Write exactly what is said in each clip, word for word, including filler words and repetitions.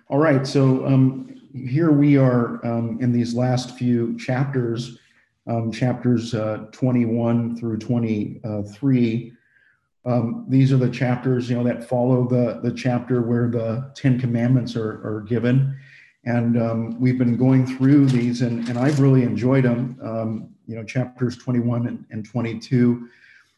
All right, so um, here we are um, in these last few chapters, um, chapters uh, twenty-one through twenty-three. Um, these are the chapters, you know, that follow the the chapter where the Ten Commandments are, are given, and um, we've been going through these, and, and I've really enjoyed them. Um, you know, chapters twenty-one and, and twenty-two,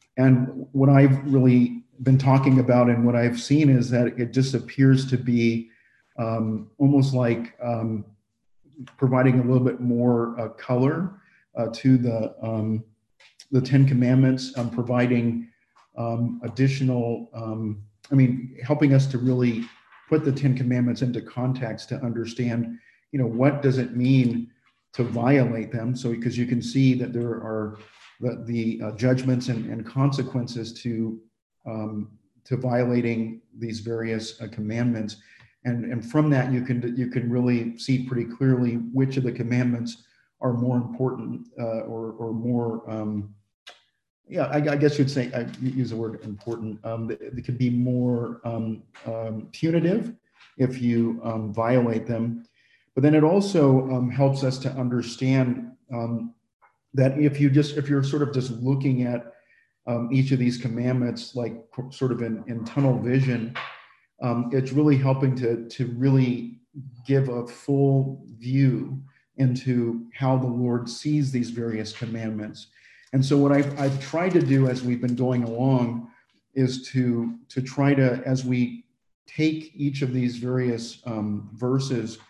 and what I've really been talking about and what I've seen is that it just appears to be um, almost like um, providing a little bit more uh, color uh, to the um, the Ten Commandments, um, providing um, additional, um, I mean, helping us to really put the Ten Commandments into context to understand, you know, what does it mean to violate them? So, because you can see that there are the, the uh, judgments and, and consequences to um, to violating these various uh, commandments, and and from that you can you can really see pretty clearly which of the commandments are more important uh, or or more um, yeah, I, I guess you'd say, I use the word important. Um, it can be more um, um, punitive if you um, violate them. But then it also um, helps us to understand um, that if you just, if you're sort of just looking at um, each of these commandments, like sort of in, in tunnel vision, um, it's really helping to, to really give a full view into how the Lord sees these various commandments. And so what I've, I've tried to do as we've been going along is to, to try to, as we take each of these various um, verses,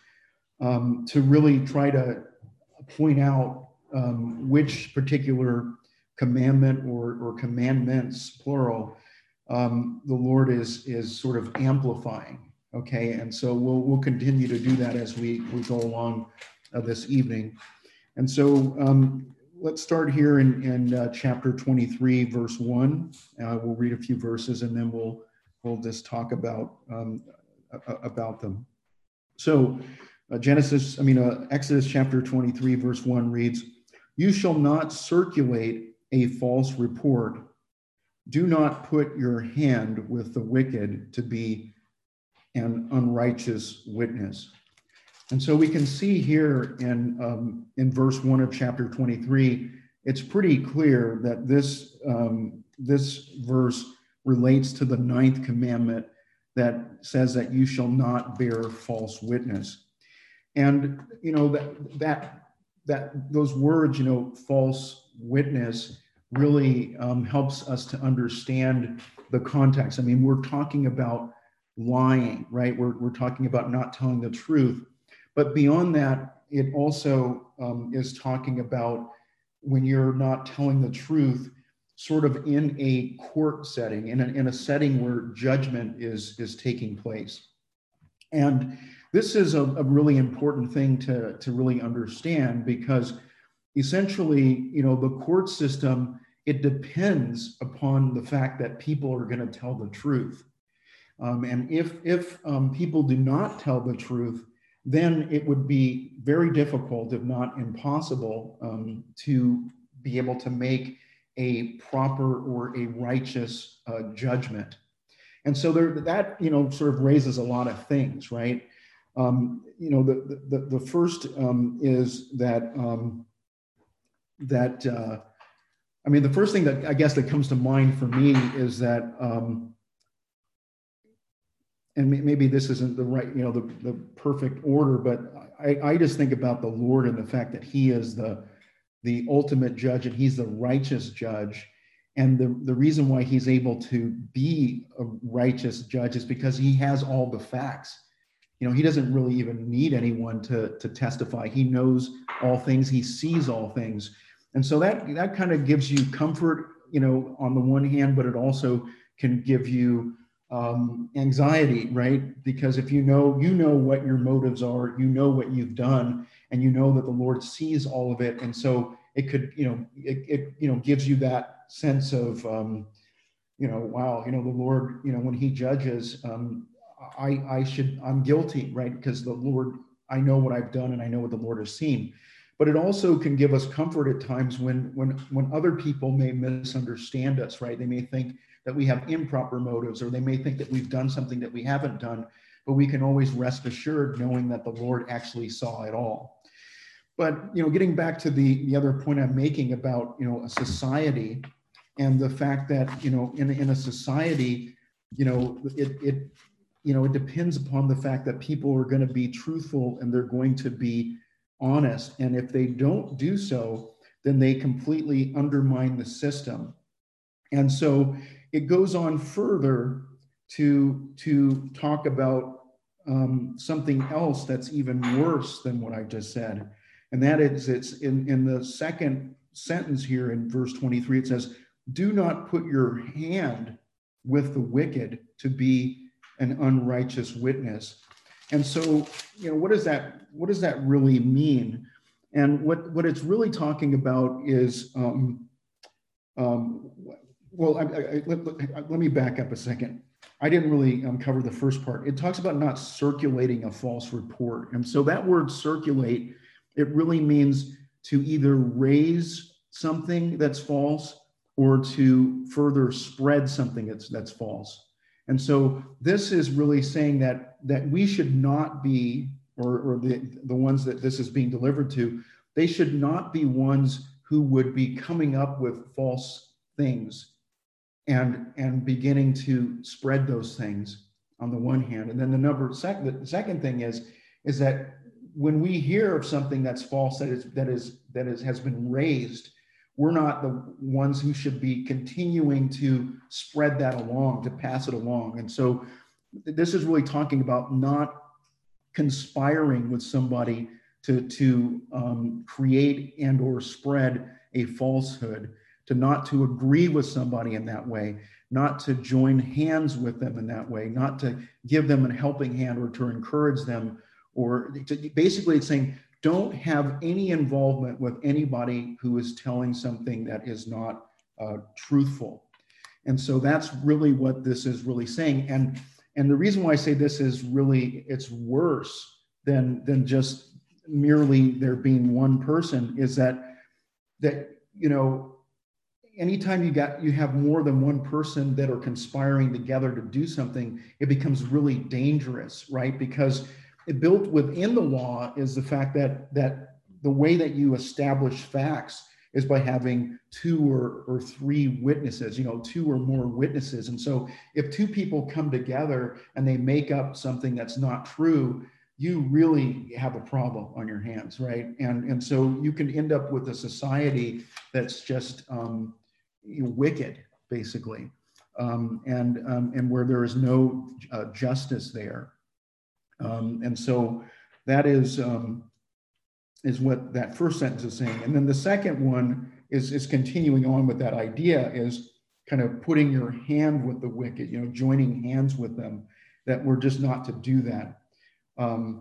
um, to really try to point out um, which particular commandment or, or commandments, plural, um, the Lord is, is sort of amplifying. Okay, and so we'll, we'll continue to do that as we, we go along uh, this evening. And so um, let's start here in, in uh, chapter twenty-three, verse one. Uh, we'll read a few verses and then we'll, we'll just talk about, um, about them. So uh, Genesis, I mean, uh, Exodus chapter twenty-three, verse one reads, "You shall not circulate a false report. Do not put your hand with the wicked to be an unrighteous witness." And so we can see here in, um, in verse one of chapter twenty-three, it's pretty clear that this, um, this verse relates to the ninth commandment that says that you shall not bear false witness. And, you know, that, that, that those words, you know, false witness, really um, helps us to understand the context. I mean, we're talking about lying, right? We're, we're talking about not telling the truth. But beyond that, it also um, is talking about when you're not telling the truth, sort of in a court setting, in a, in a setting where judgment is, is taking place. And this is a, a really important thing to, to really understand, because essentially, you know, the court system, it depends upon the fact that people are going to tell the truth. Um, and if, if um, people do not tell the truth, then it would be very difficult, if not impossible, um, to be able to make a proper or a righteous uh, judgment. And so there, that, you know, sort of raises a lot of things, right? Um, you know, the, the, the first um, is that, um, that uh, I mean, the first thing that I guess that comes to mind for me is that, um, and maybe this isn't the right, you know, the, the perfect order, but I, I just think about the Lord and the fact that he is the, the ultimate judge and he's the righteous judge. And the, the reason why he's able to be a righteous judge is because he has all the facts. You know, he doesn't really even need anyone to, to testify. He knows all things. He sees all things. And so that, that kind of gives you comfort, you know, on the one hand, but it also can give you um, anxiety, right? Because if you know, you know what your motives are, you know what you've done, and you know that the Lord sees all of it. And so it could, you know, it, it you know, gives you that sense of, um, you know, wow, you know, the Lord, you know, when he judges, um, I, I should, I'm guilty, right? Because the Lord, I know what I've done and I know what the Lord has seen. But it also can give us comfort at times when, when, when other people may misunderstand us, right? They may think that we have improper motives, or they may think that we've done something that we haven't done. but we can always rest assured knowing that the Lord actually saw it all. But, you know, getting back to the, the other point I'm making about, you know, a society and the fact that, you know, in, in a society, you know, it, it, you know, it depends upon the fact that people are going to be truthful and they're going to be honest. And if they don't do so, then they completely undermine the system. And so it goes on further to, to talk about um, something else that's even worse than what I just said. And that is, it's in, in the second sentence here in verse twenty-three, it says, do not put your hand with the wicked to be an unrighteous witness. And so, you know, what does that, what does that really mean? And what, what it's really talking about is, um, um, well, I, I, let, let, let me back up a second. I didn't really um, cover the first part. It talks about not circulating a false report. And so that word circulate, it really means to either raise something that's false or to further spread something that's, that's false. And so this is really saying that, that we should not be, or, or the, the ones that this is being delivered to, they should not be ones who would be coming up with false things and, and beginning to spread those things on the one hand. And then the number second, the second thing is, is that when we hear of something that's false, that is, that is, that is, has been raised, we're not the ones who should be continuing to spread that along, to pass it along. And so this is really talking about not conspiring with somebody to, to um, create and or spread a falsehood, to not to agree with somebody in that way, not to join hands with them in that way, not to give them a helping hand or to encourage them, or to, basically it's saying, don't have any involvement with anybody who is telling something that is not uh, truthful. And so that's really what this is really saying. And, and the reason why I say this is really, it's worse than, than just merely there being one person is that, that, you know, anytime you got, you have more than one person that are conspiring together to do something, it becomes really dangerous, right? Because it built within the law is the fact that, that the way that you establish facts is by having two or, or three witnesses, you know, two or more witnesses. And so if two people come together and they make up something that's not true, you really have a problem on your hands, right? And, and so you can end up with a society that's just um, wicked, basically, um, and, um, and where there is no uh, justice there. Um, and so that is, um, is what that first sentence is saying. And then the second one is, is continuing on with that idea, is kind of putting your hand with the wicked, you know, joining hands with them, that we're just not to do that. Um,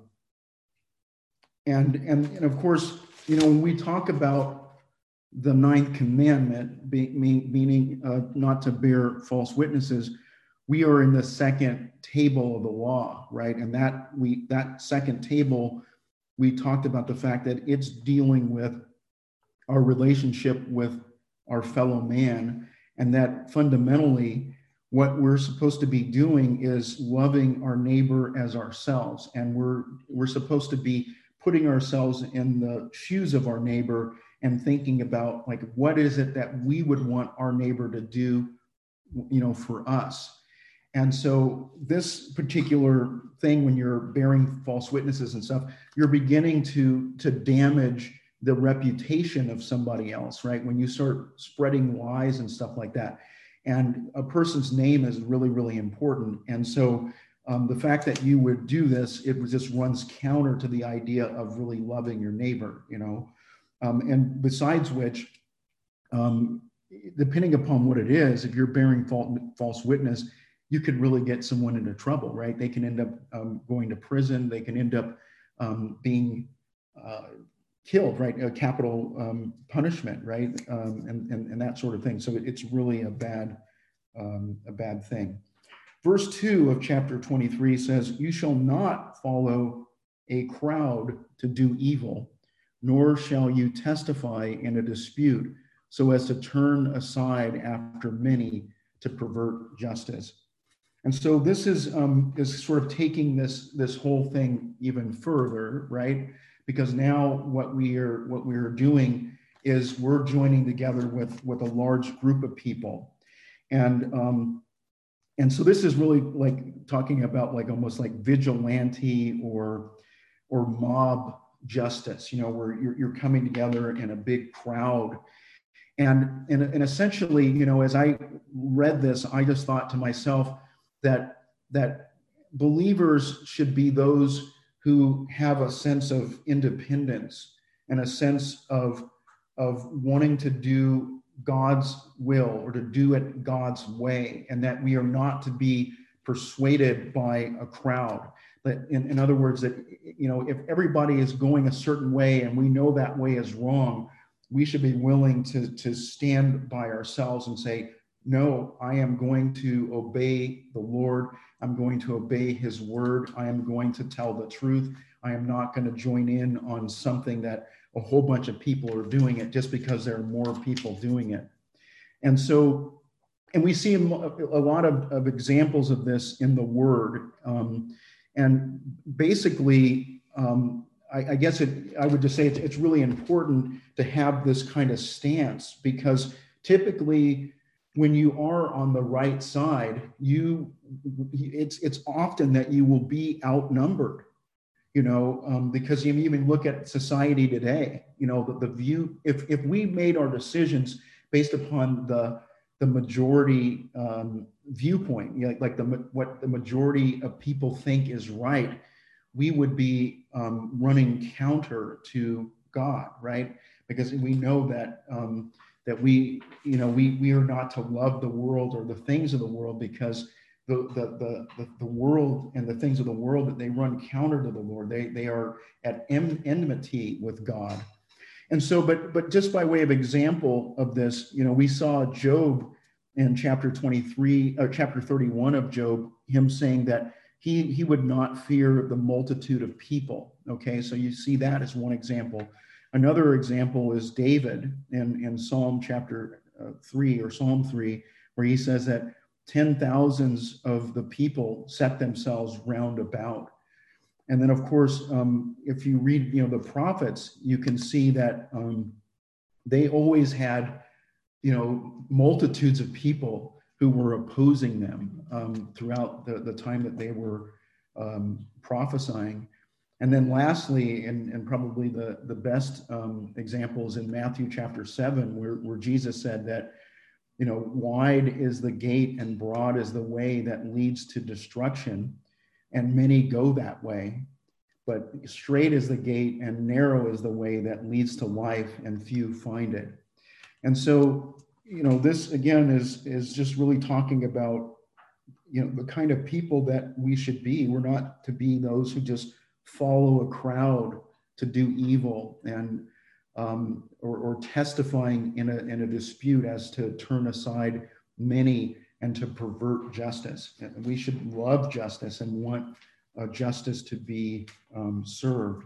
and, and, and of course, you know, when we talk about the ninth commandment, be, mean, meaning uh, not to bear false witnesses, we are in the second table of the law, right? And that we that second table, we talked about the fact that it's dealing with our relationship with our fellow man, and that fundamentally what we're supposed to be doing is loving our neighbor as ourselves. And we're we're supposed to be putting ourselves in the shoes of our neighbor and thinking about, like, what is it that we would want our neighbor to do, you know, for us. And so this particular thing, when you're bearing false witnesses and stuff, you're beginning to, to damage the reputation of somebody else, right? When you start spreading lies and stuff like that. And a person's name is really, really important. And so um, the fact that you would do this, it just runs counter to the idea of really loving your neighbor, you know? Um, and besides which, um, depending upon what it is, if you're bearing false, false witness, you could really get someone into trouble, right? They can end up um, going to prison. They can end up um, being uh, killed, right? A capital um, punishment, right? Um, and, and, and that sort of thing. So it, it's really a bad, um, a bad thing. Verse two of chapter twenty-three says, "You shall not follow a crowd to do evil, nor shall you testify in a dispute so as to turn aside after many to pervert justice." And so this is um, is sort of taking this this whole thing even further, right? Because now what we are what we are doing is we're joining together with with a large group of people, and um, and so this is really like talking about like almost like vigilante or or mob justice, you know, where you're, you're coming together in a big crowd. And, and, and essentially, you know, as I read this, I just thought to myself that, that believers should be those who have a sense of independence and a sense of, of wanting to do God's will or to do it God's way, and that we are not to be persuaded by a crowd. But in, in other words, that, you know, if everybody is going a certain way and we know that way is wrong, we should be willing to, to stand by ourselves and say, no, I am going to obey the Lord. I'm going to obey his word. I am going to tell the truth. I am not going to join in on something that a whole bunch of people are doing it just because there are more people doing it. And so, and we see a lot of, of examples of this in the word. Um, and basically, um, I, I guess it, I would just say it's, it's really important to have this kind of stance, because typically when you are on the right side, you it's it's often that you will be outnumbered, you know, um, because you even look at society today, you know, the, the view, if, if we made our decisions based upon the, the majority um, viewpoint, you know, like, like the, what the majority of people think is right, we would be um, running counter to God, right? Because we know that um, that we, you know, we we are not to love the world or the things of the world, because the the the the world and the things of the world, that they run counter to the Lord. They they are at enmity with God. And so, but but just by way of example of this, you know, we saw Job in chapter twenty-three or chapter thirty-one of Job, him saying that he he would not fear the multitude of people. Okay, so you see that as one example. Another example is David in, in Psalm chapter uh, three or Psalm three, where he says that ten thousands of the people set themselves round about. And then, of course, um, if you read, you know, the prophets, you can see that um, they always had, you know, multitudes of people who were opposing them um, throughout the, the time that they were um, prophesying. And then lastly, and, and probably the, the best um, example is in Matthew chapter seven, where, where Jesus said that, you know, wide is the gate and broad is the way that leads to destruction, and many go that way. But straight is the gate and narrow is the way that leads to life, and few find it. And so, you know, this again is, is just really talking about, you know, the kind of people that we should be. We're not to be those who just follow a crowd to do evil and um, or, or testifying in a, in a dispute as to turn aside many and to pervert justice. And we should love justice and want uh, justice to be um, served.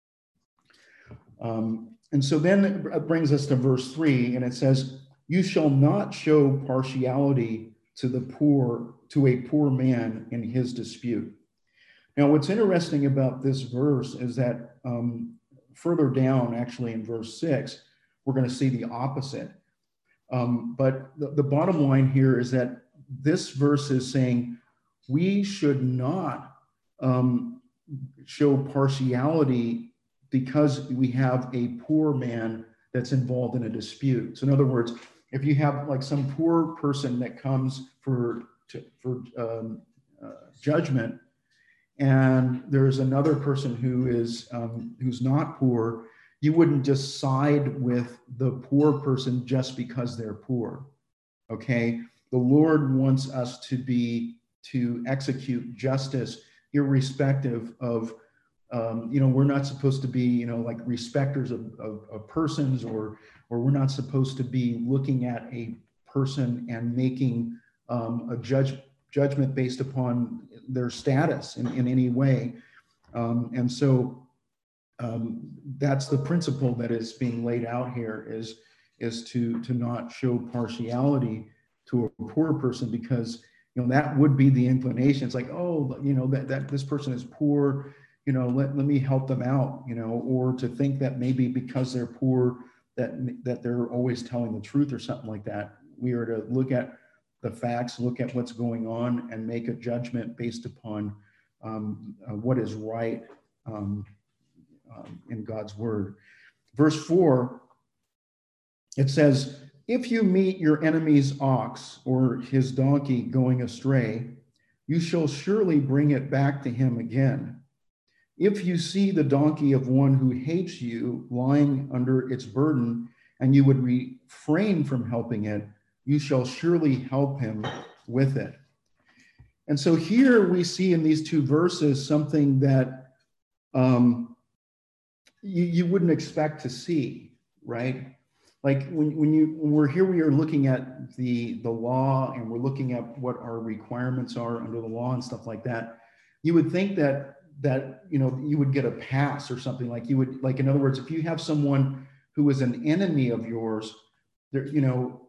Um, and so then it brings us to verse three, and it says, "You shall not show partiality to the poor, to a poor man in his dispute." Now, what's interesting about this verse is that um, further down, actually in verse six, we're going to see the opposite. Um, but the, the bottom line here is that this verse is saying we should not um, show partiality because we have a poor man that's involved in a dispute. So in other words, if you have like some poor person that comes for, to, for um, uh, judgment, and there's another person who is um, who's not poor, you wouldn't just side with the poor person just because they're poor. Okay, the Lord wants us to be to execute justice irrespective of um, you know, we're not supposed to be, you know, like respecters of, of, of persons, or or we're not supposed to be looking at a person and making um, a judge judgment based upon their status in, in any way. Um, and so um, that's the principle that is being laid out here, is, is to, to not show partiality to a poor person, because you know, that would be the inclination. It's like, oh, you know, that, that this person is poor, you know, let, let me help them out, you know, or to think that maybe because they're poor, that, that they're always telling the truth or something like that. We are to look at the facts, look at what's going on, and make a judgment based upon um, uh, what is right um, um, in God's word. Verse four, it says, if you meet your enemy's ox or his donkey going astray, you shall surely bring it back to him again. If you see the donkey of one who hates you lying under its burden, and you would refrain from helping it, you shall surely help him with it. And so here we see in these two verses something that um, you, you wouldn't expect to see, right? Like when, when you when we're here, we are looking at the, the law, and we're looking at what our requirements are under the law and stuff like that. You would think that that you know you would get a pass or something. Like you would, like in other words, if you have someone who is an enemy of yours, there, you know,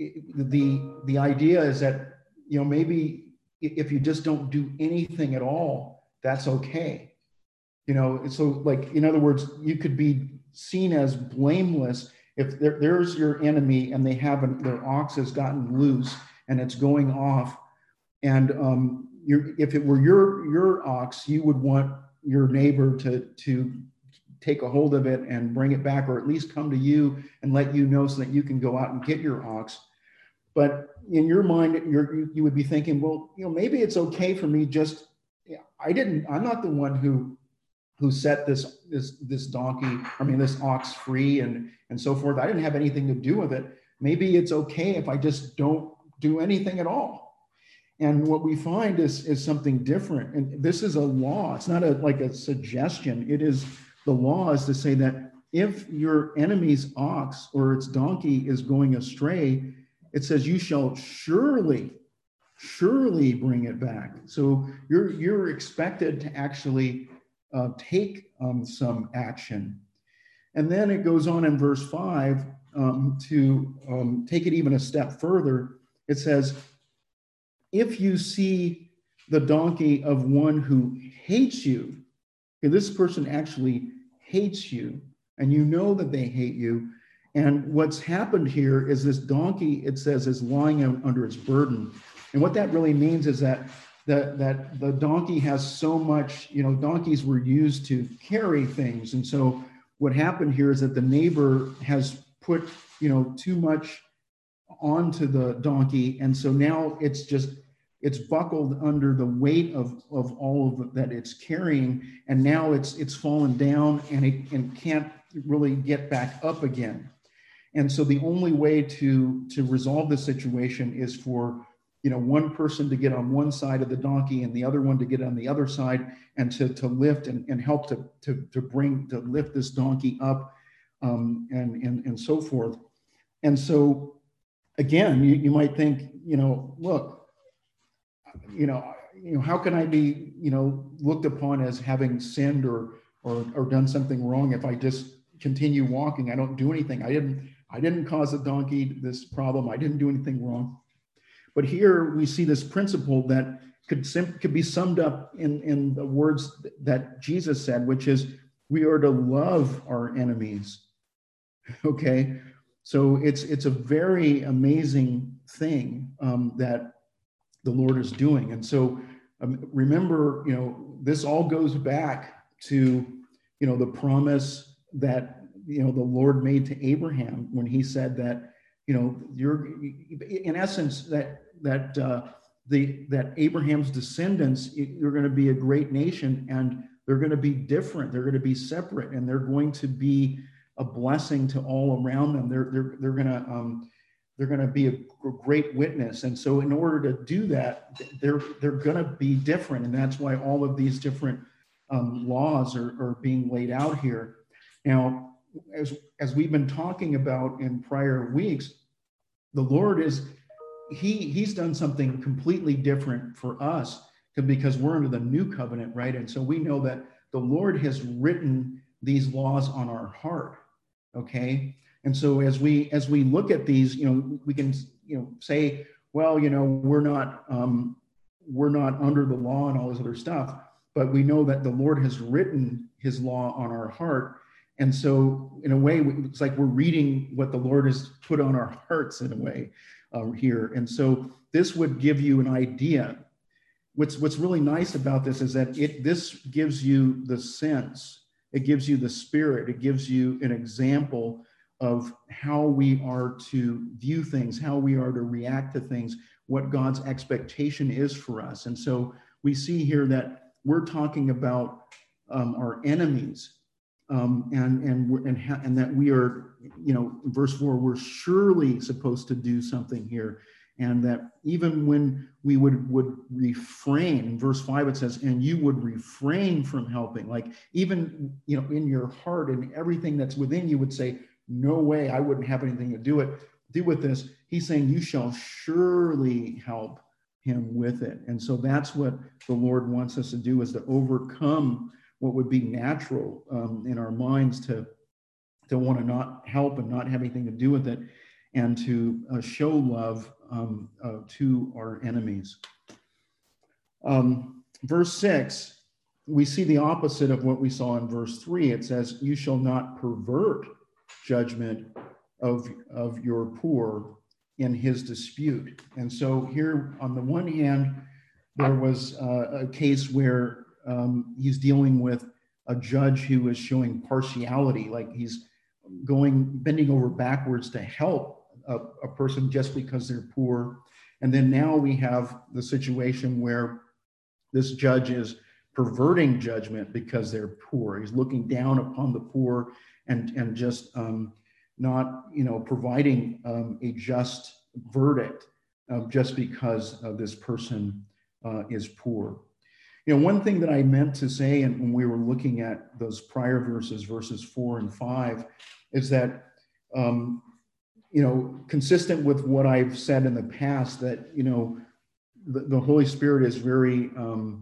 the the idea is that, you know, maybe if you just don't do anything at all, that's okay. You know, so like, in other words, you could be seen as blameless if there, there's your enemy and they haven't, their ox has gotten loose and it's going off. And um, you're, if it were your your ox, you would want your neighbor to to take a hold of it and bring it back, or at least come to you and let you know so that you can go out and get your ox. But in your mind, you're, you would be thinking, well, you know, maybe it's okay for me. Just, I didn't, I'm not the one who, who set this, this, this donkey, I mean, this ox free and, and so forth. I didn't have anything to do with it. Maybe it's okay if I just don't do anything at all. And what we find is, is something different. And this is a law. It's not a, like a suggestion. It is, the law is to say that if your enemy's ox or its donkey is going astray, it says you shall surely, surely bring it back. So you're you're expected to actually uh, take um, some action. And then it goes on in verse five um, to um, take it even a step further. It says, if you see the donkey of one who hates you, okay, this person actually hates you, and you know that they hate you. And what's happened here is this donkey, it says, is lying under its burden. And what that really means is that the, that the donkey has so much, you know, donkeys were used to carry things. And so what happened here is that the neighbor has put, you know, too much onto the donkey. And so now it's just, it's buckled under the weight of, of all of that it's carrying. And now it's, it's fallen down, and it and can't really get back up again. And so the only way to, to resolve this situation is for, you know, one person to get on one side of the donkey and the other one to get on the other side, and to, to lift and, and help to, to, to bring, to lift this donkey up um, and, and, and so forth. And so again, you, you might think, you know, look, you know, you know, how can I be, you know, looked upon as having sinned or, or, or done something wrong if I just continue walking? I don't do anything. I didn't, I didn't cause the donkey this problem. I didn't do anything wrong. But here we see this principle that could, sim- could be summed up in, in the words that Jesus said, which is, we are to love our enemies. Okay. So it's, it's a very amazing thing um, that the Lord is doing. And so um, remember, you know, this all goes back to, you know, the promise that, you know, the Lord made to Abraham when he said that, you know, you're, in essence, that, that, uh, the, that Abraham's descendants, you're going to be a great nation, and they're going to be different. They're going to be separate, and they're going to be a blessing to all around them. They're, they're, they're going to, um, they're going to be a great witness. And so in order to do that, they're, they're going to be different. And that's why all of these different um, laws are, are being laid out here. Now, as, as we've been talking about in prior weeks, the Lord is, he, he's done something completely different for us, because we're under the new covenant, right? And so we know that the Lord has written these laws on our heart, okay? And so as we as we look at these, you know, we can, you know, say, well, you know, we're not, um, we're not under the law and all this other stuff, but we know that the Lord has written his law on our heart. And so in a way, it's like we're reading what the Lord has put on our hearts in a way uh, here. And so this would give you an idea. What's, what's really nice about this is that it this gives you the sense, it gives you the spirit, it gives you an example of how we are to view things, how we are to react to things, what God's expectation is for us. And so we see here that we're talking about um, our enemies, um, and and we're, and, ha- and that we are, you know, verse four, we're surely supposed to do something here, and that even when we would would refrain, in verse five it says, and you would refrain from helping, like even, you know, in your heart and everything that's within you would say, no way, I wouldn't have anything to do it do with this. He's saying you shall surely help him with it. And so that's what the Lord wants us to do, is to overcome what would be natural um, in our minds to, to want to not help and not have anything to do with it, and to uh, show love um, uh, to our enemies. Um, verse six, we see the opposite of what we saw in verse three. It says, you shall not pervert judgment of, of your poor in his dispute. And so here, on the one hand, there was uh, a case where um, he's dealing with a judge who is showing partiality, like he's going, bending over backwards to help a, a person just because they're poor. And then now we have the situation where this judge is perverting judgment because they're poor. He's looking down upon the poor and, and just um, not, you know, providing um, a just verdict uh, just because uh, this person uh, is poor. You know, one thing that I meant to say, and when we were looking at those prior verses, verses four and five, is that, um, you know, consistent with what I've said in the past, that, you know, the, the Holy Spirit is very um,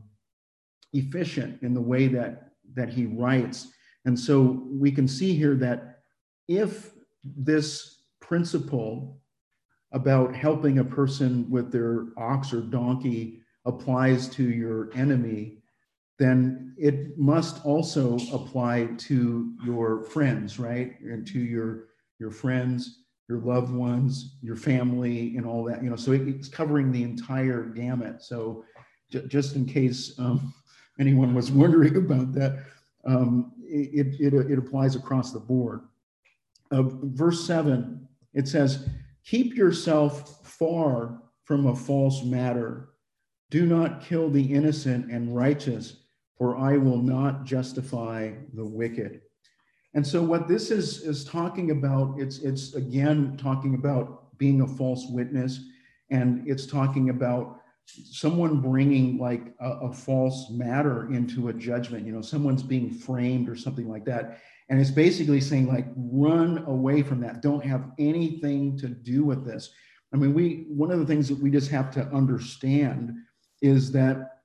efficient in the way that, that he writes. And so we can see here that if this principle about helping a person with their ox or donkey applies to your enemy, then it must also apply to your friends, right? And to your, your friends, your loved ones, your family, and all that, you know, so it, it's covering the entire gamut. So j- just in case um, anyone was wondering about that, um, it, it, it applies across the board. Uh, verse seven, it says, keep yourself far from a false matter. Do not kill the innocent and righteous, for I will not justify the wicked. And so what this is, is talking about, it's, it's again talking about being a false witness, and it's talking about someone bringing like a, a false matter into a judgment, you know, someone's being framed or something like that. And it's basically saying, like, run away from that. Don't have anything to do with this. I mean, we, one of the things that we just have to understand is that,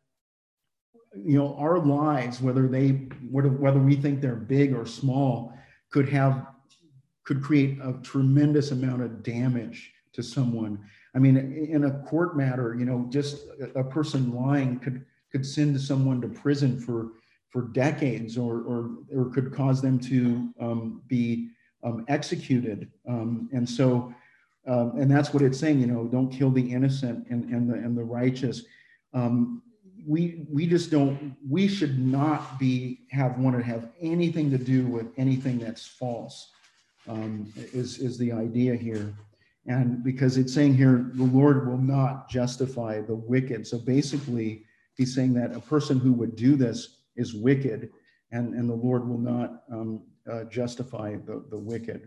you know, our lives, whether they, whether, whether we think they're big or small, could have, could create a tremendous amount of damage to someone. I mean, in a court matter, you know, just a, a person lying could, could send someone to prison for, for decades, or, or, or could cause them to um, be um, executed. Um, and so, um, and that's what it's saying, you know, don't kill the innocent and, and, the, and the righteous. Um, we, we just don't, we should not be, have, want to have anything to do with anything that's false, um, is, is the idea here. And because it's saying here, the Lord will not justify the wicked. So basically, he's saying that a person who would do this is wicked, and, and the Lord will not um, uh, justify the, the wicked.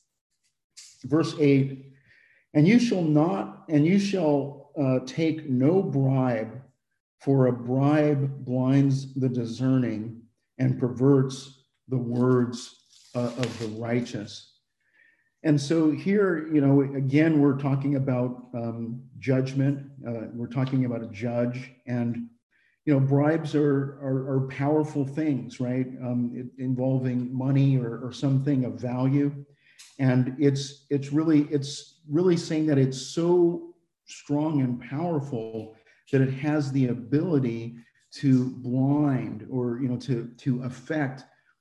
Verse eight, and you shall not, and you shall uh, take no bribe, for a bribe blinds the discerning and perverts the words uh, of the righteous. And so here, you know, again, we're talking about um, judgment. Uh, we're talking about a judge, and you know, bribes are, are, are powerful things, right? Um, it, involving money or, or something of value. And it's, it's really, it's really saying that it's so strong and powerful that it has the ability to blind or, you know, to, to affect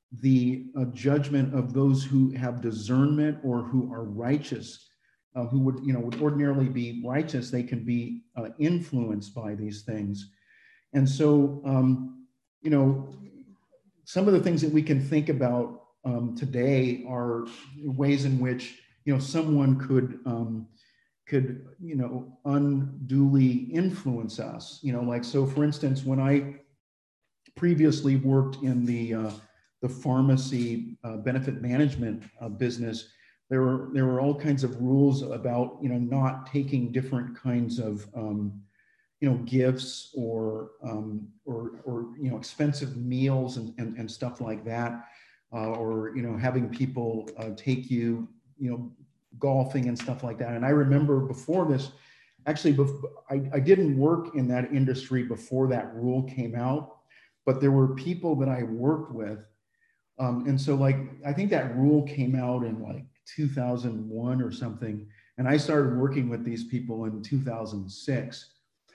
the uh, judgment of those who have discernment or who are righteous, uh, who would, you know, would ordinarily be righteous. They can be uh, influenced by these things. And so, um, you know, some of the things that we can think about um, today are ways in which, you know, someone could, um, could, you know, unduly influence us, you know, like, so for instance, when I previously worked in the, uh, the pharmacy uh, benefit management uh, business, there were, there were all kinds of rules about, you know, not taking different kinds of, um, you know, gifts or, um, or, or, you know, expensive meals and, and, and stuff like that. Uh, or, you know, having people uh, take you, you know, golfing and stuff like that. And I remember before this, actually, before, I, I didn't work in that industry before that rule came out, but there were people that I worked with. Um, and so like, I think that rule came out in like two thousand one or something. And I started working with these people in two thousand six.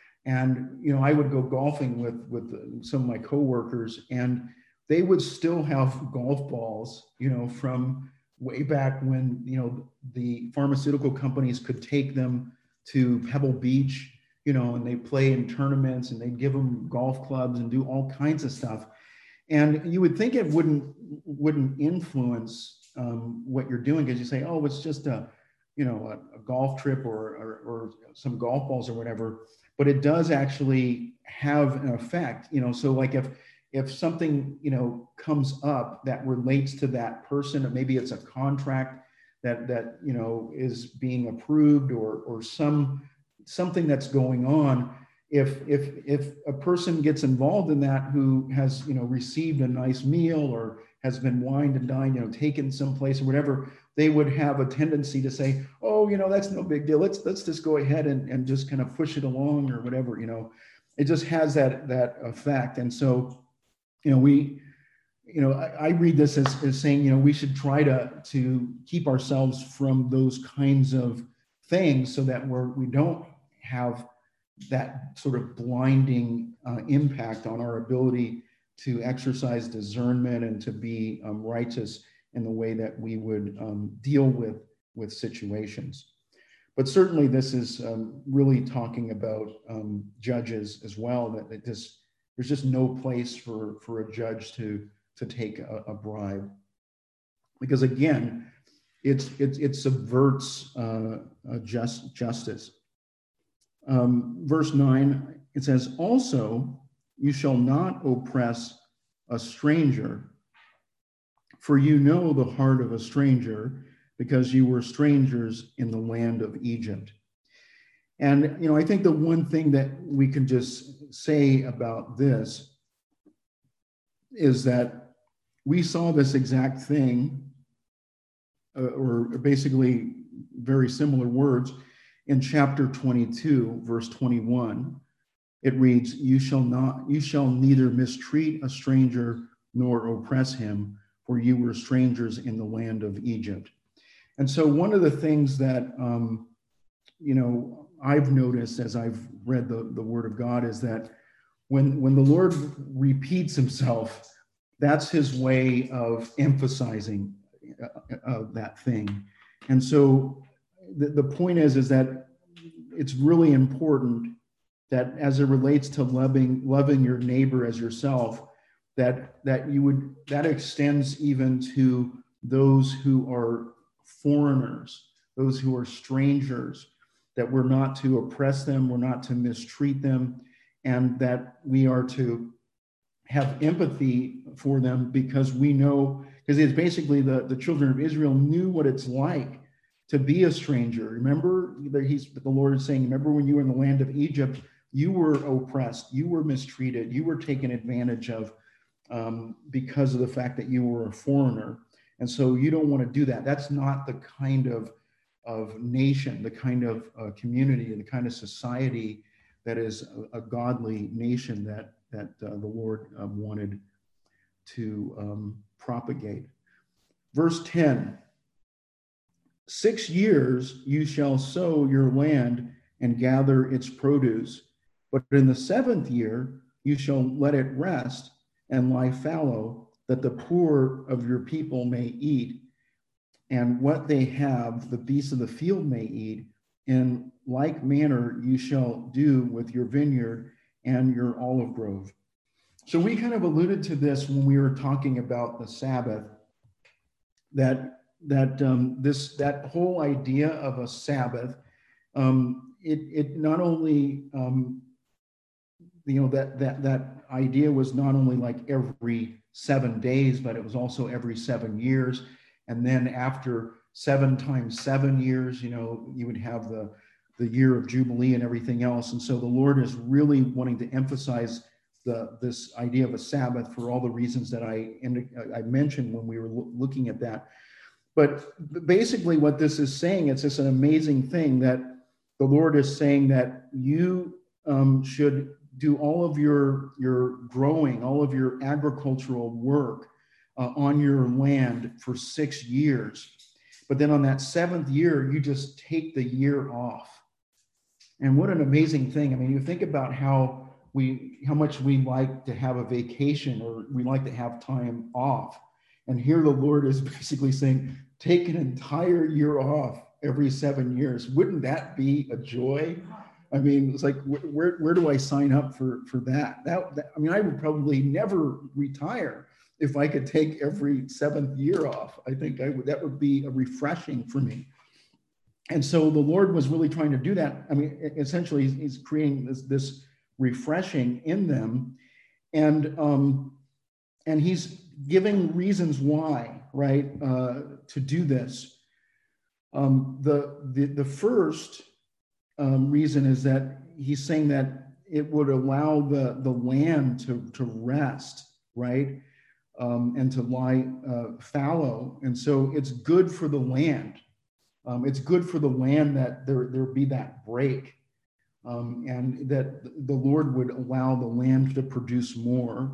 And, you know, I would go golfing with, with some of my coworkers, and they would still have golf balls, you know, from way back when, you know, the pharmaceutical companies could take them to Pebble Beach, you know, and they play in tournaments and they'd give them golf clubs and do all kinds of stuff. And you would think it wouldn't, wouldn't influence um, what you're doing, because you say, oh, it's just a, you know, a, a golf trip or, or, or some golf balls or whatever. But it does actually have an effect, you know, so like if, if something, you know, comes up that relates to that person, or maybe it's a contract that, that, you know, is being approved, or, or some, something that's going on, if, if, if a person gets involved in that who has, you know, received a nice meal or has been wined and dined, you know, taken someplace or whatever, they would have a tendency to say, oh, you know, that's no big deal. Let's, let's just go ahead and, and just kind of push it along or whatever, you know, it just has that, that effect. And so, you know, we, you know, I, I read this as, as saying, you know, we should try to, to keep ourselves from those kinds of things so that we're, we don't have that sort of blinding uh, impact on our ability to exercise discernment and to be um, righteous in the way that we would um, deal with, with situations. But certainly this is um, really talking about um, judges as well, that it just, there's just no place for, for a judge to, to take a, a bribe. Because again, it's, it, it subverts uh, just, justice. Um, verse nine, it says, also, you shall not oppress a stranger, for you know the heart of a stranger, because you were strangers in the land of Egypt. And, you know, I think the one thing that we can just say about this is that we saw this exact thing, uh, or basically very similar words, in chapter twenty-two, verse twenty-one. It reads, you shall not, you shall neither mistreat a stranger nor oppress him, for you were strangers in the land of Egypt. And so one of the things that, um, you know, I've noticed as I've read the, the word of God is that when, when the Lord repeats himself, that's his way of emphasizing uh, uh, that thing. And so the, the point is, is that it's really important that as it relates to loving, loving your neighbor as yourself, that, that you would, that extends even to those who are foreigners, those who are strangers, that we're not to oppress them, we're not to mistreat them, and that we are to have empathy for them, because we know, because it's basically the, the children of Israel knew what it's like to be a stranger. Remember that he's, the Lord is saying, remember when you were in the land of Egypt, you were oppressed, you were mistreated, you were taken advantage of um, because of the fact that you were a foreigner. And so you don't want to do that. That's not the kind of, of nation, the kind of uh, community, the kind of society that is a, a godly nation that, that uh, the Lord uh, wanted to um, propagate. Verse ten, six years you shall sow your land and gather its produce, But in the seventh year, you shall let it rest and lie fallow, that the poor of your people may eat, and what they have, the beasts of the field may eat. In like manner, you shall do with your vineyard and your olive grove. So we kind of alluded to this when we were talking about the Sabbath, that that um, this that whole idea of a Sabbath, um, it it not only um, you know that that that idea was not only like every seven days, but it was also every seven years, and then after seven times seven years, you know, you would have the the year of Jubilee and everything else. And so the Lord is really wanting to emphasize the this idea of a Sabbath for all the reasons that I I mentioned when we were looking at that. But basically what this is saying, it's just an amazing thing that the Lord is saying that you um, should do all of your, your growing, all of your agricultural work uh, on your land for six years. But then on that seventh year, you just take the year off. And what an amazing thing. I mean, you think about how we, how much we like to have a vacation, or we like to have time off. And here the Lord is basically saying, take an entire year off every seven years. Wouldn't that be a joy? I mean, it's like, where, where do I sign up for, for that? That, that? I mean, I would probably never retire if I could take every seventh year off. I think I would, that would be a refreshing for me. And so the Lord was really trying to do that. I mean, essentially, he's creating this, this refreshing in them. And, um, and he's giving reasons why, right, uh, to do this. Um, the, the, the first um, reason is that he's saying that it would allow the, the land to, to rest, right, um, and to lie uh, fallow. And so it's good for the land. Um, it's good for the land that there, there be that break, um, and that the Lord would allow the land to produce more.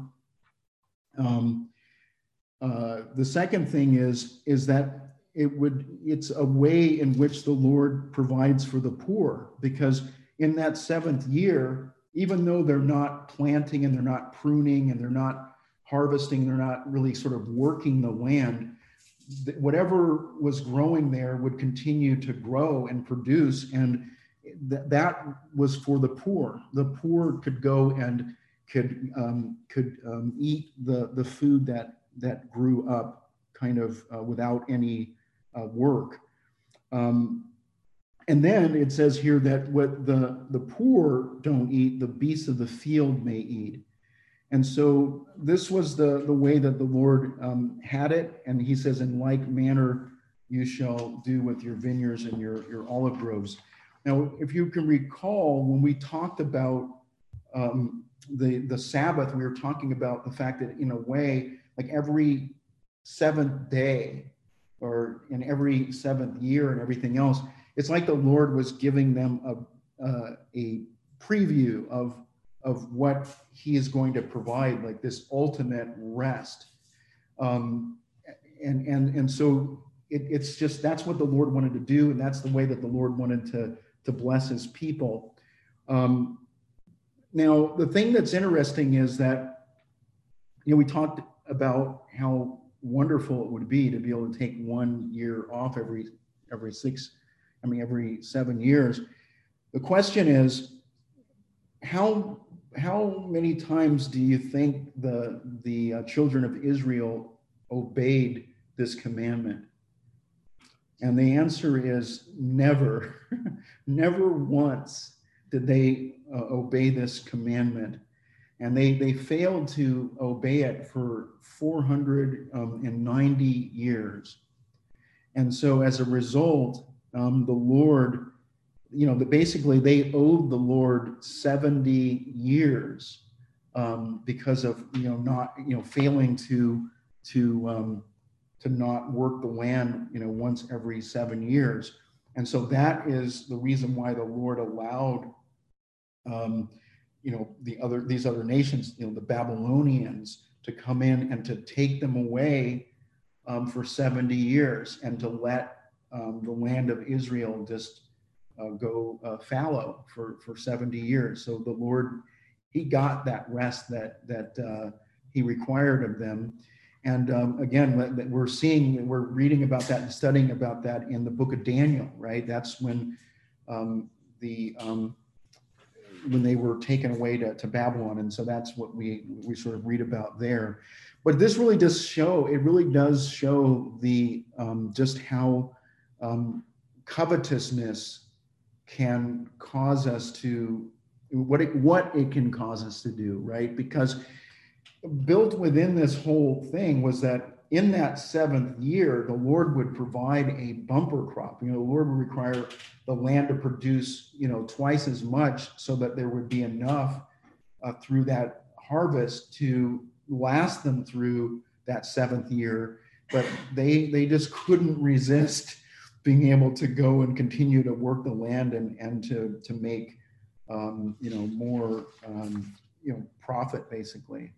Um, uh, the second thing is, is that it would, it's a way in which the Lord provides for the poor, because in that seventh year, even though they're not planting and they're not pruning and they're not harvesting, they're not really sort of working the land, whatever was growing there would continue to grow and produce. And th- that was for the poor. The poor could go and could um, could um, eat the, the food that, that grew up kind of uh, without any uh, work. Um, and then it says here that what the, the poor don't eat, the beasts of the field may eat. And so this was the, the way that the Lord um, had it. And he says, in like manner, you shall do with your vineyards and your, your olive groves. Now, if you can recall, when we talked about um, the, the Sabbath, we were talking about the fact that in a way, like every seventh day or in every seventh year and everything else, it's like the Lord was giving them a, uh, a preview of of what he is going to provide, like this ultimate rest. Um, and, and, and so it, it's just, that's what the Lord wanted to do. And that's the way that the Lord wanted to, to bless his people. Um, now, the thing that's interesting is that, you know, we talked about how wonderful it would be to be able to take one year off every, every six, I mean, every seven years. The question is, how, how many times do you think the, the uh, children of Israel obeyed this commandment? And the answer is never. Never once did they uh, obey this commandment. And they, they failed to obey it for four hundred ninety years. And so as a result, um, the Lord, you know, the, basically they owed the Lord seventy years um, because of, you know, not, you know, failing to, to, um, to not work the land, you know, once every seven years. And so that is the reason why the Lord allowed, um, you know, the other, these other nations, you know, the Babylonians, to come in and to take them away um, for seventy years and to let um, the land of Israel just uh, go uh, fallow for, for seventy years. So the Lord, he got that rest that, that uh, he required of them. And um, again, we're seeing, we're reading about that and studying about that in the book of Daniel, right? That's when um, the um, when they were taken away to, to Babylon. And so that's what we, we sort of read about there. But this really does show, it really does show the um, just how um, covetousness can cause us to, what it, what it can cause us to do, right? Because built within this whole thing was that in that seventh year, the Lord would provide a bumper crop. You know, the Lord would require the land to produce, you know, twice as much so that there would be enough uh, through that harvest to last them through that seventh year. But they they just couldn't resist being able to go and continue to work the land and, and to, to make, um, you know, more, um, you know, profit basically.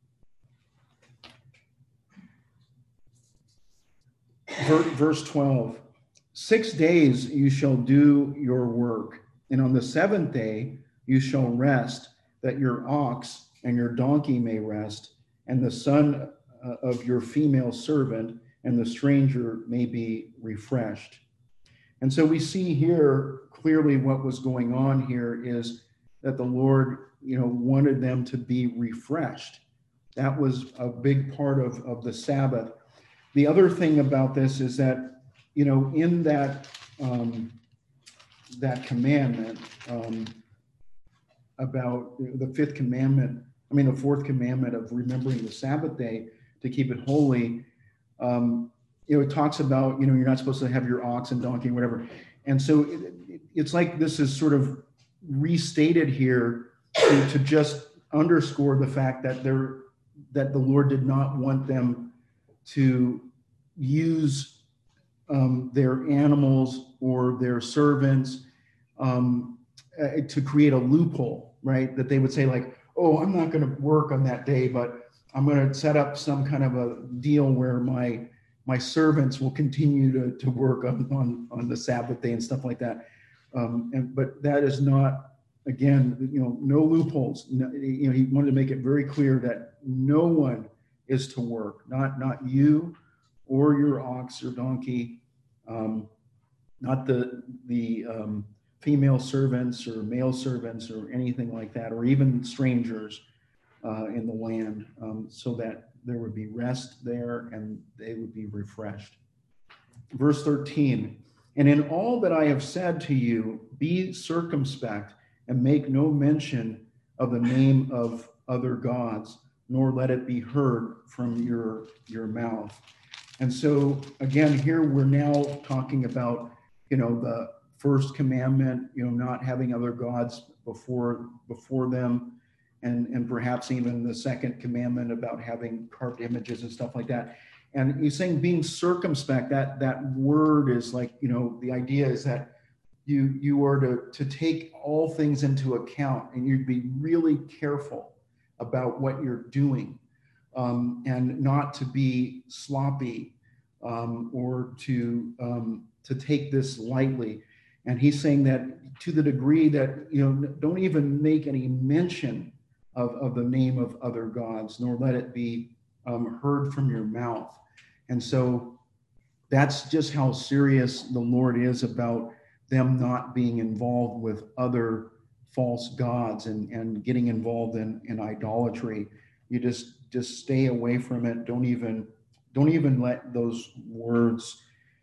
Verse twelve, six days you shall do your work, and on the seventh day you shall rest, that your ox and your donkey may rest, and the son of your female servant and the stranger may be refreshed. And so we see here clearly what was going on here is that the Lord, you know, wanted them to be refreshed. That was a big part of, of the Sabbath. The other thing about this is that, you know, in that um, that commandment um, about the fifth commandment, I mean, the fourth commandment of remembering the Sabbath day to keep it holy, um, you know, it talks about, you know, you're not supposed to have your ox and donkey and whatever. And so it, it, it's like this is sort of restated here to, to just underscore the fact that there that the Lord did not want them to use um, their animals or their servants um, uh, to create a loophole, right? That they would say like, oh, I'm not going to work on that day, but I'm going to set up some kind of a deal where my my servants will continue to, to work on, on, on the Sabbath day and stuff like that. Um, and but that is not, again, you know, no loopholes. No, you know, he wanted to make it very clear that no one is to work, not not you or your ox or donkey, um, not the the um, female servants or male servants or anything like that, or even strangers uh, in the land, um, so that there would be rest there and they would be refreshed. Verse thirteen, and in all that I have said to you, be circumspect and make no mention of the name of other gods, nor let it be heard from your, your mouth. And so again, here we're now talking about, you know, the first commandment, you know, not having other gods before before them, and, and perhaps even the second commandment about having carved images and stuff like that. And he's saying being circumspect, that that word is like, you know, the idea is that you you are to, to take all things into account, and you'd be really careful about what you're doing, um, and not to be sloppy um, or to um, to take this lightly. And he's saying that to the degree that, you know, don't even make any mention of, of the name of other gods, nor let it be um, heard from your mouth. And so that's just how serious the Lord is about them not being involved with other false gods and, and getting involved in, in idolatry. You just just stay away from it. Don't even don't even let those words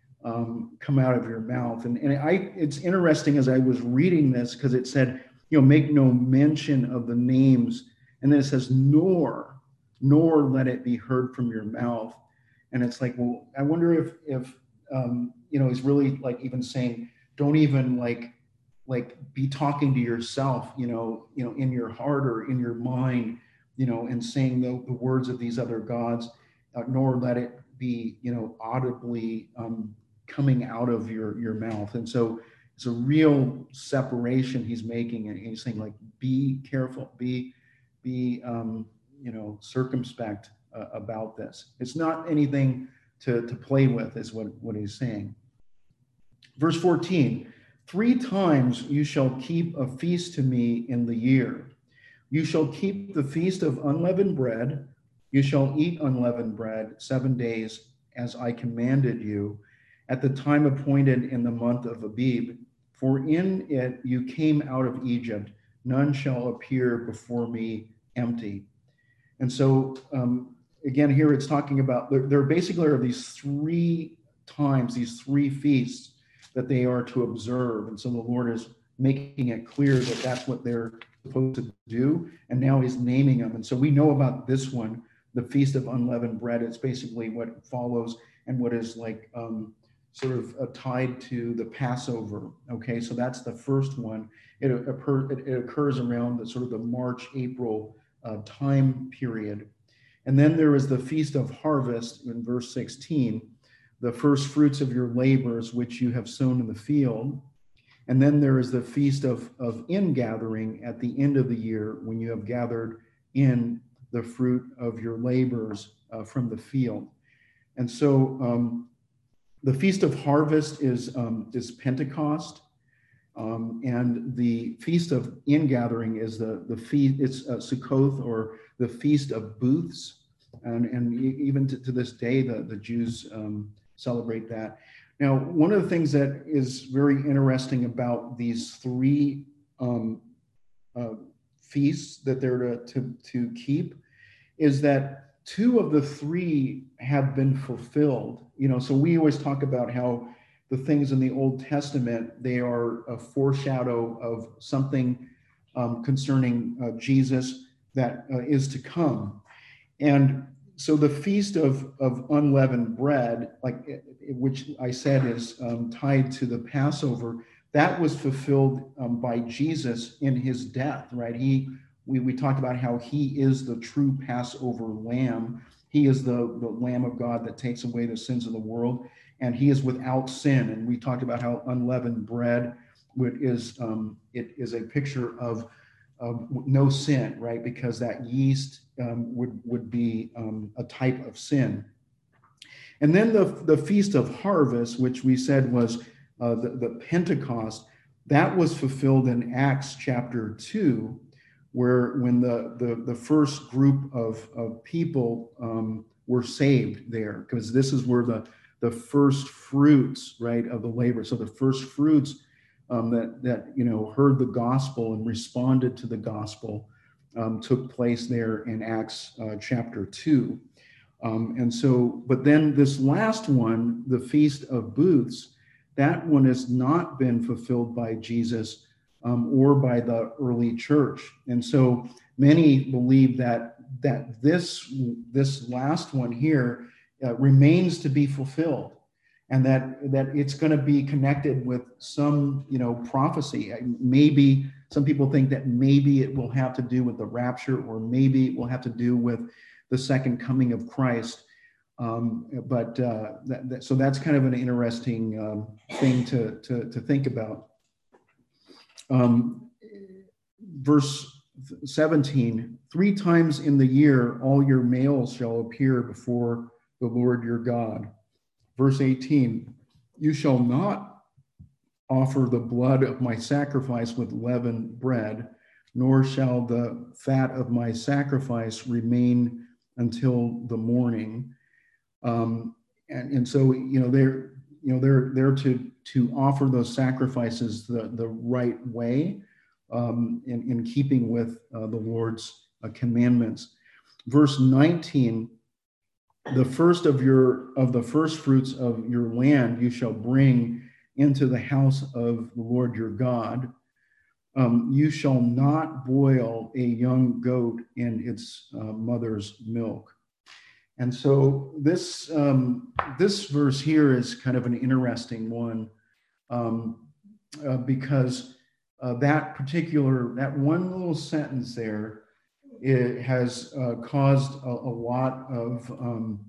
um, come out of your mouth. And, and I it's interesting as I was reading this, because it said, you know, make no mention of the names. And then it says, nor, nor let it be heard from your mouth. And it's like, well, I wonder if, if um, you know, he's really like even saying, don't even like, like be talking to yourself, you know, you know, in your heart or in your mind, you know, and saying the, the words of these other gods, uh, nor let it be, you know, audibly um, coming out of your, your mouth. And so it's a real separation he's making. And he's saying like, be careful, be, be, um, you know, circumspect uh, about this. It's not anything to, to play with, is what, what he's saying. Verse fourteen, Three times you shall keep a feast to me in the year. You shall keep the feast of unleavened bread. You shall eat unleavened bread seven days, as I commanded you, at the time appointed in the month of Abib. For in it you came out of Egypt. None shall appear before me empty. And so, um, again, here it's talking about, there, there basically are these three times, these three feasts that they are to observe. And so the Lord is making it clear that that's what they're supposed to do. And now he's naming them. And so we know about this one, the Feast of Unleavened Bread. It's basically what follows and what is like um, sort of uh, tied to the Passover. Okay, so that's the first one. It, occur, it, it occurs around the sort of the March, April uh, time period. And then there is the Feast of Harvest in verse sixteen, the first fruits of your labors, which you have sown in the field. And then there is the Feast of, of Ingathering at the end of the year, when you have gathered in the fruit of your labors uh, from the field. And so um, the Feast of Harvest is, um, is Pentecost. Um, and the Feast of Ingathering is the, the feast, it's uh, Sukkoth, or the Feast of Booths. And, and even to, to this day, the, the Jews um, celebrate that. Now, one of the things that is very interesting about these three um, uh, feasts that they're to, to, to keep is that two of the three have been fulfilled. You know, so we always talk about how the things in the Old Testament, they are a foreshadow of something um, concerning uh, Jesus that uh, is to come. And so the Feast of, of Unleavened Bread, like which I said is um, tied to the Passover, that was fulfilled um, by Jesus in his death, right? He, we, we talked about how he is the true Passover lamb. He is the, the Lamb of God that takes away the sins of the world, and he is without sin. And we talked about how unleavened bread is, um, it is a picture of Um, no sin, right? Because that yeast um, would would be um, a type of sin. And then the, the Feast of Harvest, which we said was uh, the, the Pentecost, that was fulfilled in Acts chapter two, where when the, the, the first group of, of people um, were saved there, because this is where the, the first fruits, right, of the labor. So the first fruits Um, that that you know heard the gospel and responded to the gospel um, took place there in Acts uh, chapter two, um, and so but then this last one, the Feast of Booths, that one has not been fulfilled by Jesus um, or by the early church, and so many believe that that this this last one here uh, remains to be fulfilled. And that, that it's going to be connected with some, you know, prophecy. Maybe some people think that maybe it will have to do with the rapture, or maybe it will have to do with the second coming of Christ. Um, but uh, that, that, so that's kind of an interesting um, thing to, to, to think about. Um, verse seventeen, three times in the year, all your males shall appear before the Lord your God. Verse eighteen, you shall not offer the blood of my sacrifice with leavened bread, nor shall the fat of my sacrifice remain until the morning. Um, and, and so, you know, they're, you know, they're, they're to, to offer those sacrifices the, the right way, um, in, in keeping with uh, the Lord's uh, commandments. Verse nineteen, the first of your of the first fruits of your land you shall bring into the house of the Lord your God. Um, you shall not boil a young goat in its uh, mother's milk. And so this um, this verse here is kind of an interesting one um, uh, because uh, that particular that one little sentence there, it has uh, caused a, a lot of, um,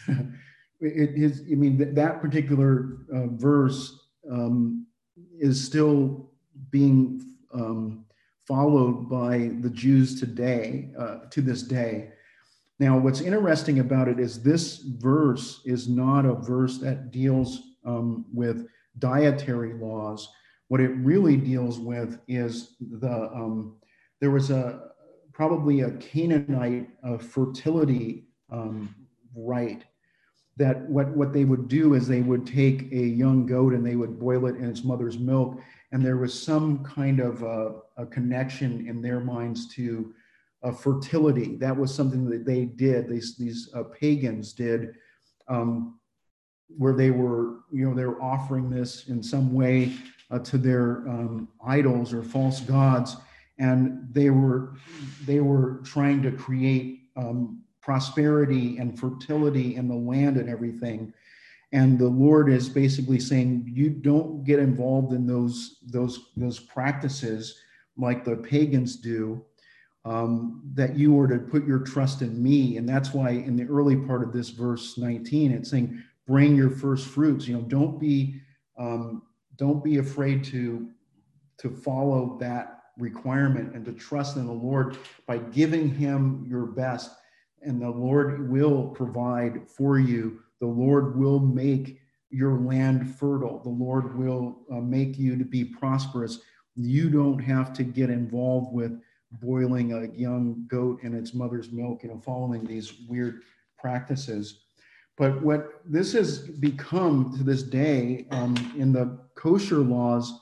it is, I mean, th- that particular uh, verse um, is still being um, followed by the Jews today, uh, to this day. Now, what's interesting about it is this verse is not a verse that deals um, with dietary laws, What it really deals with is the, um, there was a, probably a Canaanite uh, fertility um, rite, that what, what they would do is they would take a young goat and they would boil it in its mother's milk. And there was some kind of uh, a connection in their minds to uh, fertility. That was something that they did, these, these uh, pagans did, um, where they were, you know, they were offering this in some way uh, to their um, idols or false gods. And they were, they were trying to create um, prosperity and fertility in the land and everything. And the Lord is basically saying, you don't get involved in those, those, those practices like the pagans do, um, that you are to put your trust in me. And that's why in the early part of this verse nineteen, it's saying, bring your first fruits. You know, don't be, um, don't be afraid to, to follow that requirement and to trust in the Lord by giving him your best. And the Lord will provide for you. The Lord will make your land fertile. The Lord will uh, make you to be prosperous. You don't have to get involved with boiling a young goat in its mother's milk, you know, following these weird practices. But what this has become to this day um, in the kosher laws,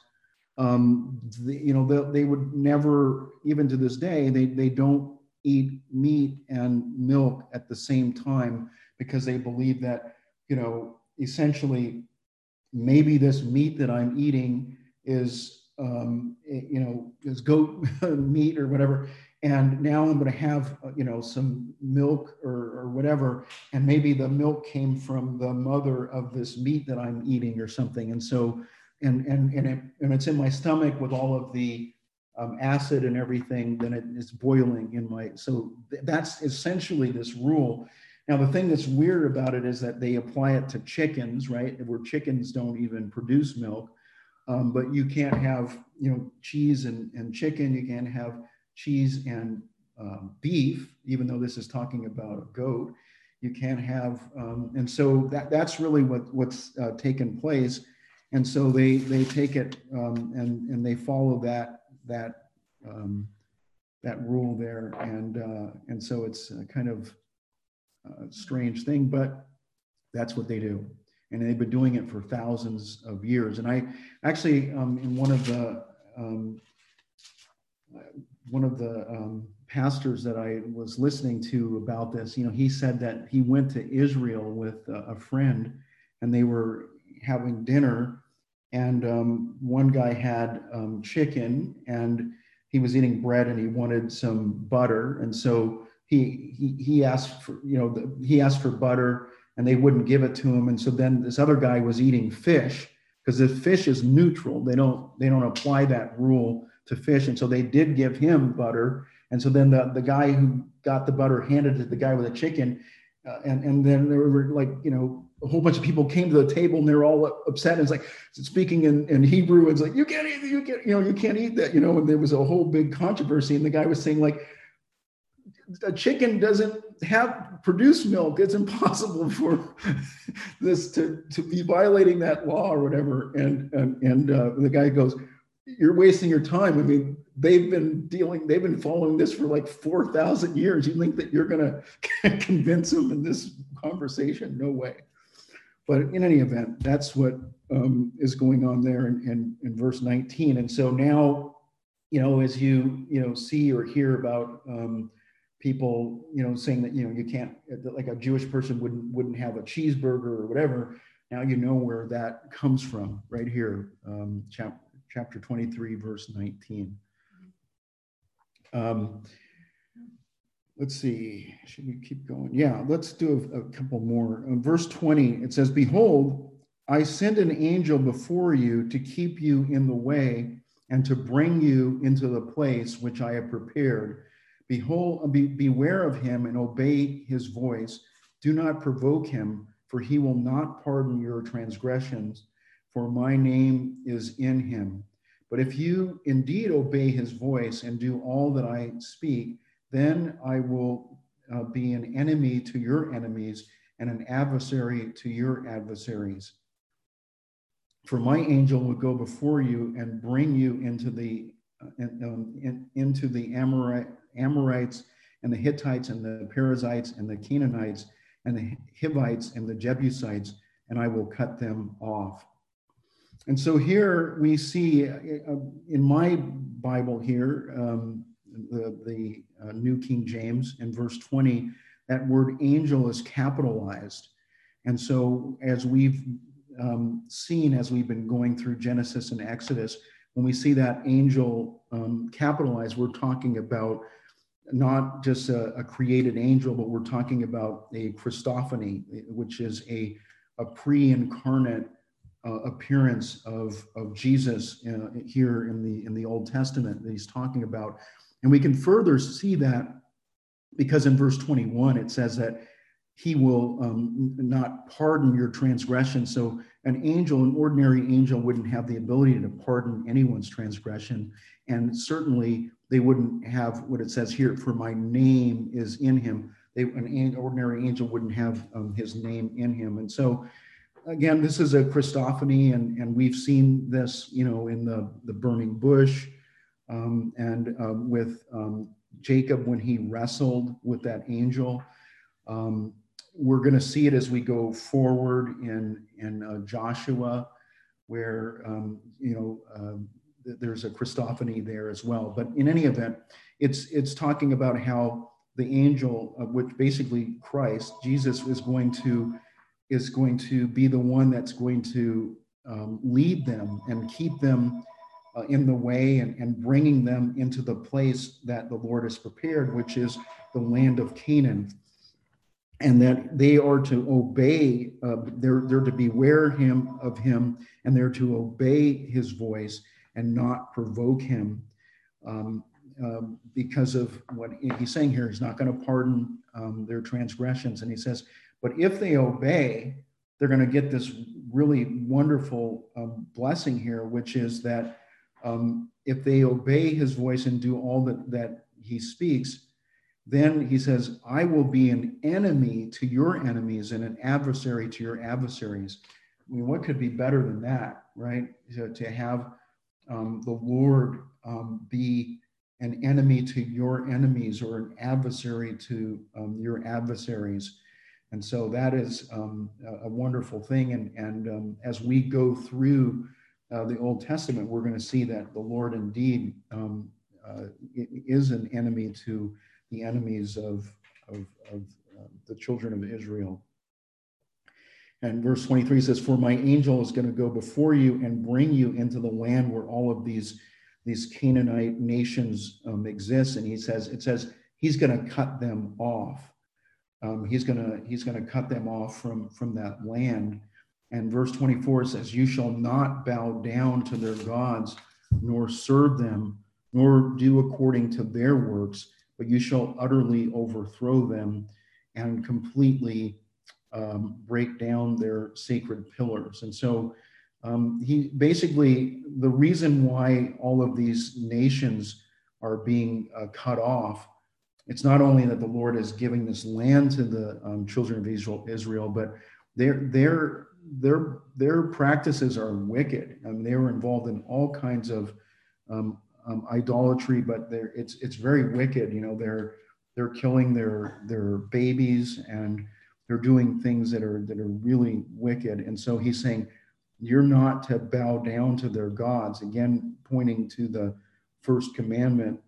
um, the, you know, they, they would never, even to this day, they, they don't eat meat and milk at the same time, because they believe that, you know, essentially maybe this meat that I'm eating is, um, you know, is goat meat or whatever. And now I'm going to have, you know, some milk or, or whatever. And maybe the milk came from the mother of this meat that I'm eating or something. And so, and, and, and, it, and it's in my stomach with all of the um, acid and everything, then it is boiling in my, so th- that's essentially this rule. Now, the thing that's weird about it is that they apply it to chickens, right? Where chickens don't even produce milk. Um, but you can't have, you know, cheese and, and chicken. You can't have cheese and um, beef, even though this is talking about a goat. You can't have, um, and so that, that's really what, what's uh, taken place. And so they they take it um, and and they follow that that um, that rule there, and uh, and so it's a kind of a strange thing, but that's what they do. And they've been doing it for thousands of years. And I actually, um, in one of the um, one of the um, pastors that I was listening to about this, you know, he said that he went to Israel with a, a friend, and they were having dinner, and um, one guy had um, chicken, and he was eating bread, and he wanted some butter, and so he he he asked for, you know, the, he asked for butter, and they wouldn't give it to him. And so then this other guy was eating fish, because the fish is neutral. They don't they don't apply that rule to fish. And so they did give him butter. And so then the, the guy who got the butter handed it to the guy with the chicken. Uh, and, and then there were like, you know, a whole bunch of people came to the table, and they're all upset. And it's like speaking in, in Hebrew, it's like, you can't eat, you can't, you know, you can't eat that, you know, and there was a whole big controversy. And the guy was saying, like, a chicken doesn't have produce milk. It's impossible for this to, to be violating that law or whatever. And and, and uh, the guy goes, you're wasting your time. I mean, they've been dealing, they've been following this for like four thousand years. You think that you're going to convince them in this conversation? No way. But in any event, that's what um, is going on there in, in, in verse nineteen. And so now, you know, as you, you know, see or hear about um, people, you know, saying that, you know, you can't, like a Jewish person wouldn't wouldn't have a cheeseburger or whatever. Now you know where that comes from, right here, um, chapter chapter twenty-three, verse nineteen. Um, let's see, should we keep going? Yeah, let's do a, a couple more. In verse twenty, it says, behold, I send an angel before you to keep you in the way and to bring you into the place which I have prepared. Behold, be, beware of him and obey his voice. Do not provoke him, for he will not pardon your transgressions, for my name is in him. But if you indeed obey his voice and do all that I speak, then I will uh, be an enemy to your enemies and an adversary to your adversaries. For my angel will go before you and bring you into the uh, in, um, in, into the Amorite, Amorites and the Hittites and the Perizzites and the Canaanites and the Hivites and the Jebusites, and I will cut them off. And so here we see uh, in my Bible here, um, the, the uh, New King James, in verse twenty, that word angel is capitalized. And so as we've um, seen, as we've been going through Genesis and Exodus, when we see that angel um, capitalized, we're talking about not just a, a created angel, but we're talking about a Christophany, which is a, a pre-incarnate uh, appearance of, of Jesus uh, here in the, in the Old Testament that he's talking about. And we can further see that because in verse twenty-one, it says that he will um, not pardon your transgression. So an angel, an ordinary angel, wouldn't have the ability to pardon anyone's transgression. And certainly they wouldn't have what it says here, for my name is in him. They, an ordinary angel wouldn't have um, his name in him. And so, again, this is a Christophany, and, and we've seen this, you know, in the, the burning bush um, and uh, with um, Jacob when he wrestled with that angel. Um, we're going to see it as we go forward in, in uh, Joshua, where, um, you know, uh, there's a Christophany there as well. But in any event, it's it's talking about how the angel, uh, which basically Christ, Jesus, is going to is going to be the one that's going to um, lead them and keep them uh, in the way and, and bringing them into the place that the Lord has prepared, which is the land of Canaan. And that they are to obey, uh, they're, they're to beware him of him, and they're to obey his voice and not provoke him um, um, because of what he's saying here. He's not going to pardon um, their transgressions. And he says, but if they obey, they're going to get this really wonderful um, blessing here, which is that um, if they obey his voice and do all that, that he speaks, then he says, I will be an enemy to your enemies and an adversary to your adversaries. I mean, what could be better than that, right? To, to have um, the Lord um, be an enemy to your enemies or an adversary to um, your adversaries. And so that is um, a, a wonderful thing. And, and um, as we go through uh, the Old Testament, we're going to see that the Lord indeed um, uh, is an enemy to the enemies of, of, of uh, the children of Israel. And verse twenty-three says, for my angel is going to go before you and bring you into the land where all of these, these Canaanite nations um, exist. And he says, it says, he's going to cut them off. Um, he's going to, he's going to cut them off from, from that land. And verse twenty-four says, you shall not bow down to their gods, nor serve them, nor do according to their works, but you shall utterly overthrow them and completely um, break down their sacred pillars. And so um, he basically, the reason why all of these nations are being uh, cut off, it's not only that the Lord is giving this land to the um, children of Israel, Israel, but their their their their practices are wicked. I mean, they were involved in all kinds of um, um, idolatry, but they're, it's it's very wicked. You know, they're they're killing their their babies, and they're doing things that are that are really wicked. And so he's saying, you're not to bow down to their gods. Again, pointing to the first commandment.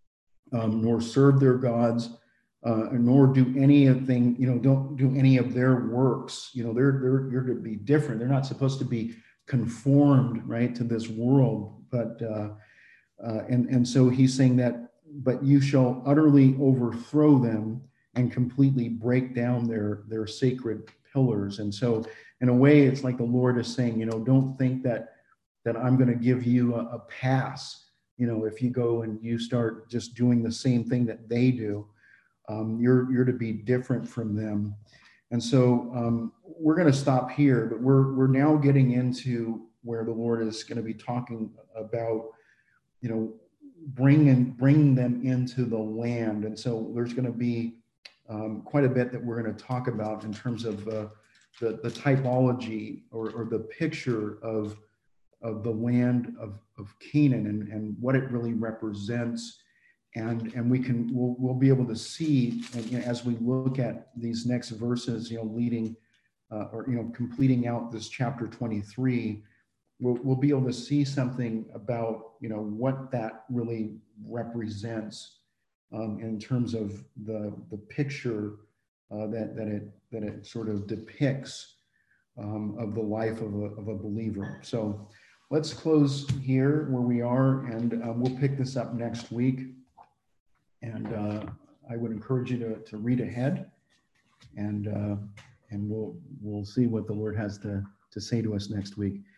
Um, nor serve their gods, uh, nor do anything, you know, don't do any of their works. You know, they're, they're, they're to be different. They're not supposed to be conformed, right, to this world. But, uh, uh, and, and so he's saying that, but you shall utterly overthrow them and completely break down their, their sacred pillars. And so in a way, it's like the Lord is saying, you know, don't think that, that I'm going to give you a, a pass. You know, if you go and you start just doing the same thing that they do, um, you're you're to be different from them. And so um, we're going to stop here, but we're we're now getting into where the Lord is going to be talking about, you know, bringing bringing them into the land. And so there's going to be um, quite a bit that we're going to talk about in terms of uh, the the typology or, or the picture of of the land of, of Canaan and, and what it really represents. And, and we can, we'll, we'll be able to see, and, you know, as we look at these next verses, you know, leading uh, or, you know, completing out this chapter twenty-three, we'll, we'll be able to see something about, you know, what that really represents um, in terms of the, the picture uh, that, that, it, that it sort of depicts um, of the life of a, of a believer. So let's close here where we are, and uh, we'll pick this up next week. And uh, I would encourage you to, to read ahead, and uh, and we'll we'll see what the Lord has to, to say to us next week.